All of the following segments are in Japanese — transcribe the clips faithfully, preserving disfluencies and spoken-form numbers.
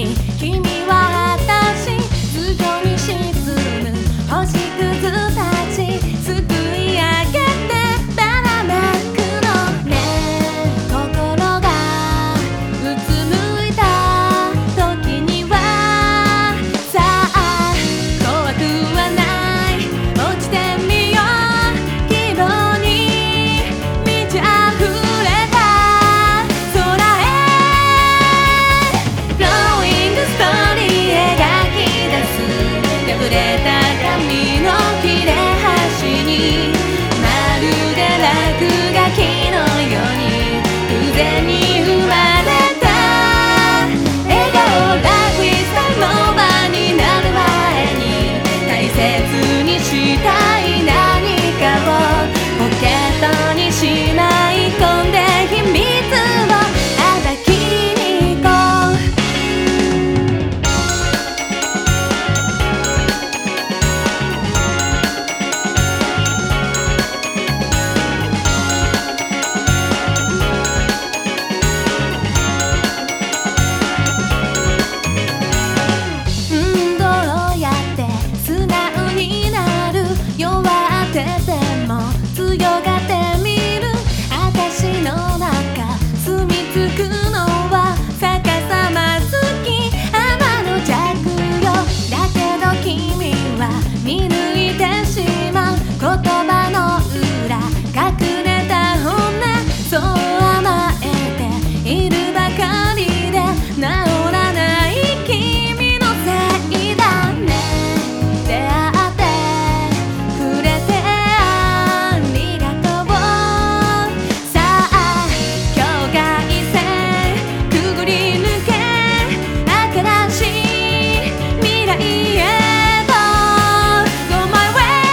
に君は私頭上に沈む星屑たちすくい上げてばらまくのね。心がうつむいた時にはさあ怖くはない落ちてみよう希望に満ち溢れた空へ Flowing story 描き出す破れた紙の切れ端にまるで落書きのように偶然に生まれた笑顔 Life is time の場になる前に大切にしたい何かをポケットにしまい込んで秘密を暴きに行こう。うんどうやって素直になる弱ってても強がってみる私の中住み着くのは逆さま好き天の弱よ。だけど君は見抜いてしまう言葉の裏隠れた本音そう甘えているばかりで治らない君のせいだね。出会ってくれてありがとうさあ境界線くぐり抜け新しい未来へと Go my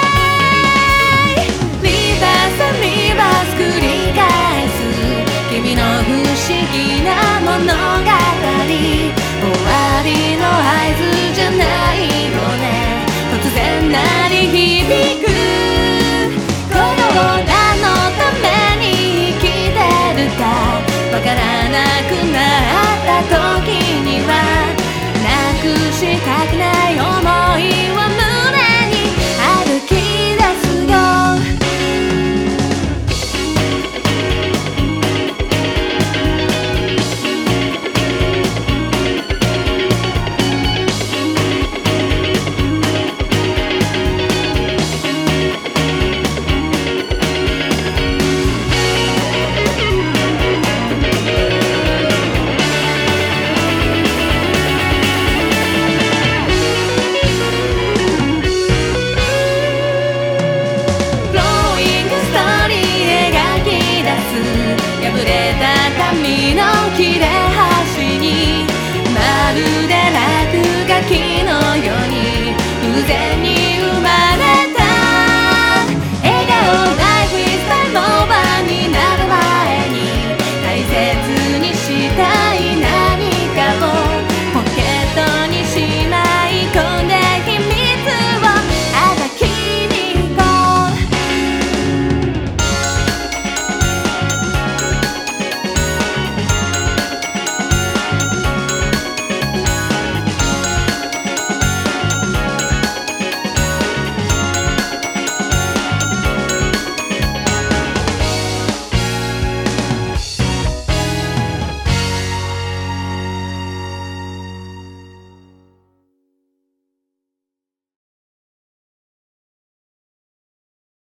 way リバースリバース繰り返す君の不思議な物語終わりの合図じゃないよね突然鳴り響くこのらのために生きてるかわからなくなった時にはなくしたくない想いを胸に歩き出すよ。Flowing story 描き出す破れた紙の切れ端にまるで落書きのように偶然に